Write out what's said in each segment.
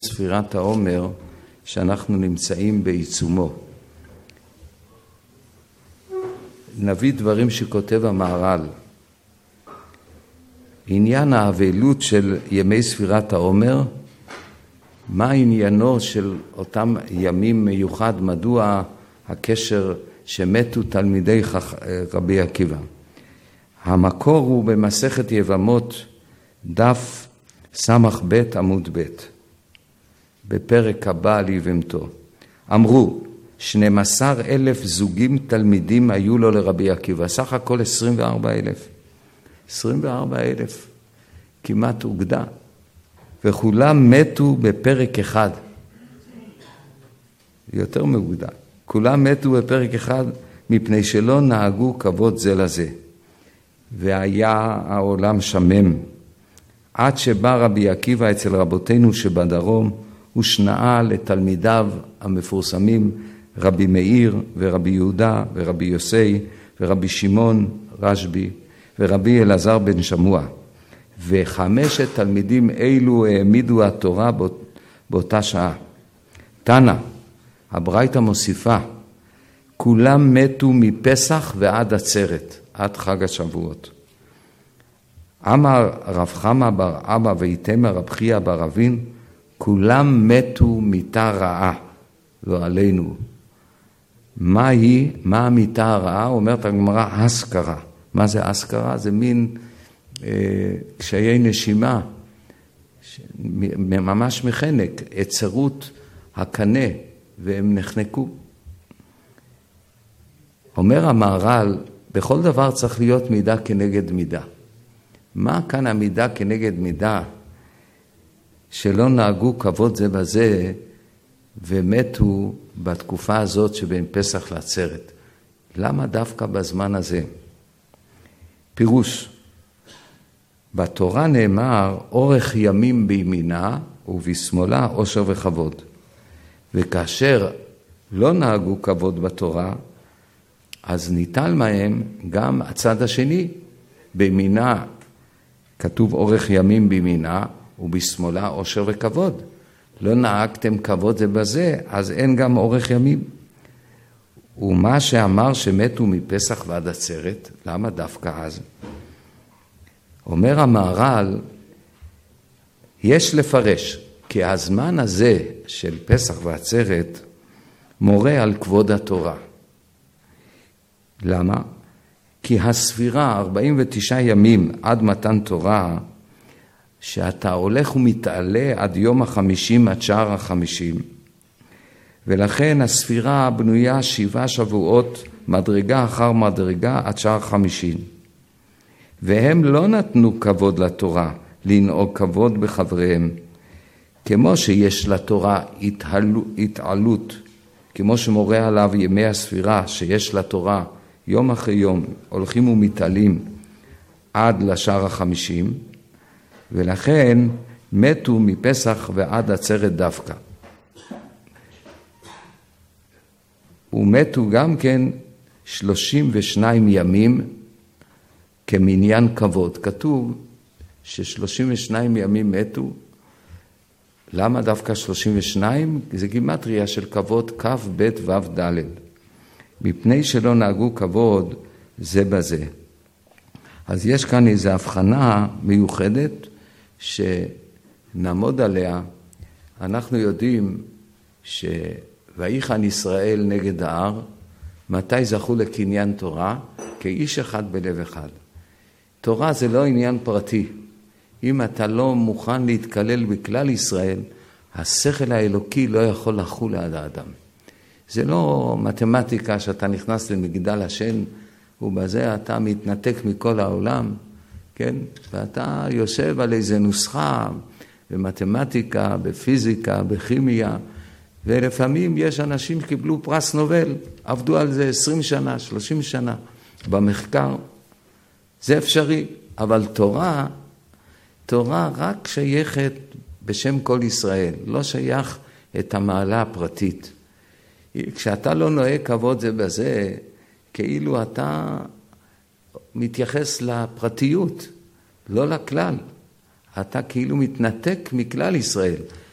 ספירת העומר שאנחנו נמצאים בעיצומו. נביא דברים שכותב המהר"ל. עניין האבלות של ימי ספירת העומר, מה עניינו של אותם ימים מיוחד, מדוע הקשר שמתו תלמידי רבי עקיבא. המקור הוא במסכת יבמות דף סמך ב' עמוד ב', בפרק הבא על יבמתו. אמרו 12,000 זוגים תלמידים היו לו לרבי עקיבא, סך הכל 24,000. 24,000 כמעט אוגדה, וכולם מתו בפרק אחד. יותר מאוגדה. כולם מתו בפרק אחד מפני שלא נהגו כבוד זה לזה. והיה העולם שמם. עד שבא רבי עקיבא אצל רבותינו שבדרום, הוא שנאה לתלמידיו המפורסמים, רבי מאיר ורבי יהודה ורבי יוסי ורבי שמעון רשבי ורבי אלעזר בן שמוע. וחמשת תלמידים אלו העמידו התורה באותה שעה. תנא, הברייתא מוסיפה, כולם מתו מפסח ועד עצרת, עד חג השבועות. אמר רב חמא בר אבא ואיתמר רב חייא בר אבין, כולם מתו מיתה רעה, לא עלינו. מה היא? מה המיתה הרעה? אומרת הגמרא, אסכרה. מה זה אסכרה? זה מין קשיי נשימה, ממש מחנק, עצרות הקנה, והם נחנקו. אומר המהר"ל, בכל דבר צריך להיות מידה כנגד מידה. מה כאן המידה כנגד מידה? שלא נהגו כבוד זה בזה, ומתו בתקופה הזאת שבין פסח לעצרת. למה דווקא בזמן הזה? פירוש, בתורה נאמר, אורך ימים בימינה ובשמאלה עושר וכבוד. וכאשר לא נהגו כבוד בתורה, אז ניטל מהם גם הצד השני. בימינה כתוב אורך ימים בימינה, ובשמאלה עושר וכבוד. לא נהגתם כבוד זה בזה, אז אין גם אורך ימים. ומה שאמר שמתו מפסח ועד עצרת, למה דווקא אז? אומר המהר"ל, יש לפרש, כי הזמן הזה של פסח ועצרת מורה על כבוד התורה. למה? כי הספירה 49 ימים עד מתן תורה, שאתה הולך ומתעלה עד יום ה50 עד שער ה50, ולכן הספירה בנויה 7 שבועות, מדרגה אחר מדרגה עד שער 50. והם לא נתנו כבוד לתורה, לנהוג כבוד בחבריהם, כמו שיש לתורה התעלות, כמו שמורה עליו ימי הספירה, שיש לתורה יום אחרי יום, הולכים ומתעלים עד לשער ה50, ולכן מתו מפסח ועד עצרת דווקא. ומתו גם כן 32 ימים כמניין כבוד. כתוב ש32 ימים מתו. למה דווקא 32? זה גימטריה של כבוד כ' ב' ו' ד'. מפני שלא נהגו כבוד זה בזה. אז יש כאן איזו הבחנה מיוחדת שנעמוד עליה. אנחנו יודעים שויחן ישראל נגד ההר, מתי זכו לקניין תורה? כאיש אחד בלב אחד. תורה זה לא עניין פרטי. אם אתה לא מוכן להתקלל בכלל ישראל, השכל האלוקי לא יכול לחול ליד האדם. זה לא מתמטיקה שאתה נכנס למגדל השן, ובזה אתה מתנתק מכל העולם, כן? ואתה יושב על איזה נוסחה במתמטיקה, בפיזיקה, בכימיה, ולפעמים יש אנשים שקיבלו פרס נובל, עבדו על זה 20 שנה, 30 שנה, במחקר. זה אפשרי, אבל תורה רק שייכת בשם כל ישראל, לא שייך את המעלה הפרטית. כשאתה לא נוהג כבוד זה בזה, כאילו אתה מתייחס לפרטיות, לא לכלל. אתה כאילו מתנתק מכלל ישראל.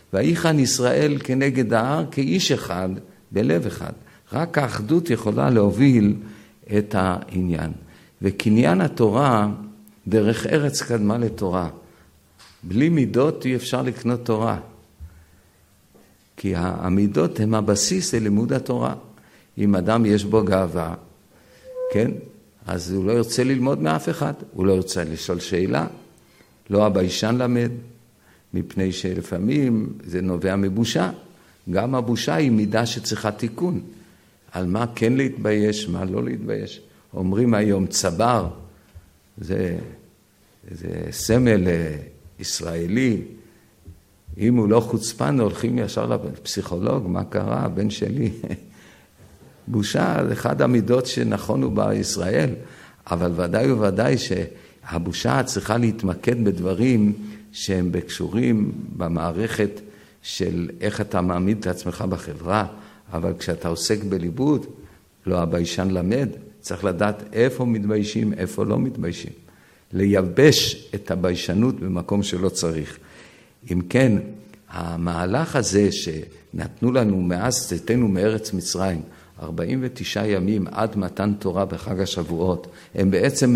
ויחן ישראל כנגד ההר כאיש אחד בלב אחד. רק האחדות יכולה להוביל את העניין. וקניין התורה דרך ארץ קדמה לתורה. בלי מידות אי אפשר לקנות תורה. כי המידות הם הבסיס ללימוד התורה. אם אדם יש בו גאווה, כן? אז הוא לא ירצה ללמוד מאף אחד. הוא לא ירצה לשאול שאלה. לא הביישן למד. מפני שלפעמים זה נובע מבושה. גם הבושה היא מידה שצריכה תיקון. על מה כן להתבייש, מה לא להתבייש. אומרים היום צבר, זה סמל ישראלי. אם הוא לא חוצפן, הולכים ישר לפסיכולוג, מה קרה, הבן שלי. בושה זה אחד המידות שנכונו בישראל, אבל ודאי וודאי שהבושה צריכה להתמקד בדברים שהם בקשורים במערכת של איך אתה מעמיד את עצמך בחברה, אבל כשאתה עוסק בלימוד, לא הביישן למד, צריך לדעת איפה מתביישים, איפה לא מתביישים. לייבש את הביישנות במקום שלא צריך. אם כן, המהלך הזה שנתנו לנו מאז צאתנו מארץ מצרים, 49 ימים עד מתן תורה בחג השבועות, הם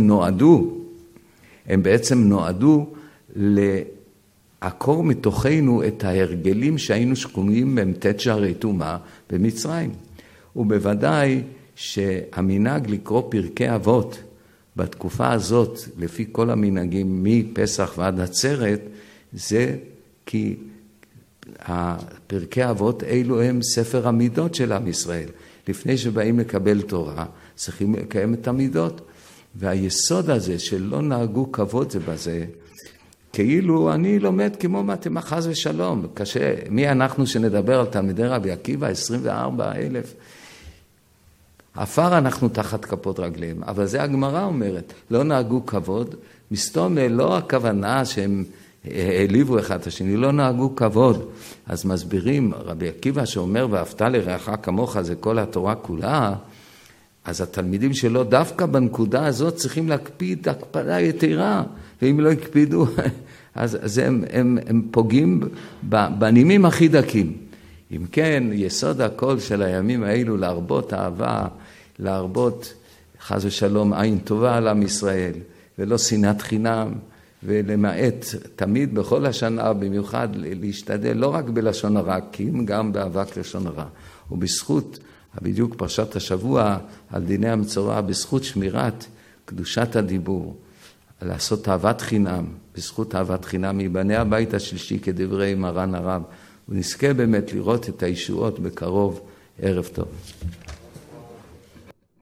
בעצם נועדו לעקור מתוכנו את ההרגלים שהיינו שקומים במתת שערי טומאה במצרים. ובוודאי שהמנהג לקרוא פרקי אבות בתקופה הזאת, לפי כל המנהגים מפסח ועד עצרת, זה כי הפרקי אבות אלו הם ספר המידות של עם ישראל. לפני שבאים לקבל תורה, צריכים לקיים את המידות. והיסוד הזה שלא נהגו כבוד זה בזה, כאילו אני לומד כמו מתמטיקה חס ושלום. קשה, מי אנחנו שנדבר על תלמידי רבי עקיבא, 24,000. עפר אנחנו תחת כפות רגליהם, אבל זה הגמרא אומרת, לא נהגו כבוד, מסתום לא הכוונה שהם העליבו אחד את השני, לא נהגו כבוד. אז מסבירים, רבי עקיבא שאומר, ואהבת לרעך כמוך, זה כל התורה כולה, אז התלמידים שלו דווקא בנקודה הזאת צריכים להקפיד הקפדה יתרה, ואם לא יקפידו, אז הם פוגעים בנימים הכי דקים. אם כן, יסוד הכל של הימים האלו להרבות אהבה, להרבות חס ושלום עין טובה על עם ישראל, ולא שנאת חינם, ולמעט תמיד בכל השנה, במיוחד להשתדל לא רק בלשון הרע, כי גם באבק לשון הרע. ובזכות, בדיוק פרשת השבוע על דיני המצורע, בזכות שמירת קדושת הדיבור, לעשות אהבת חינם, בזכות אהבת חינם מבני הבית השלישי כדברי מרן הרב, ונזכה באמת לראות את הישועות בקרוב. ערב טוב.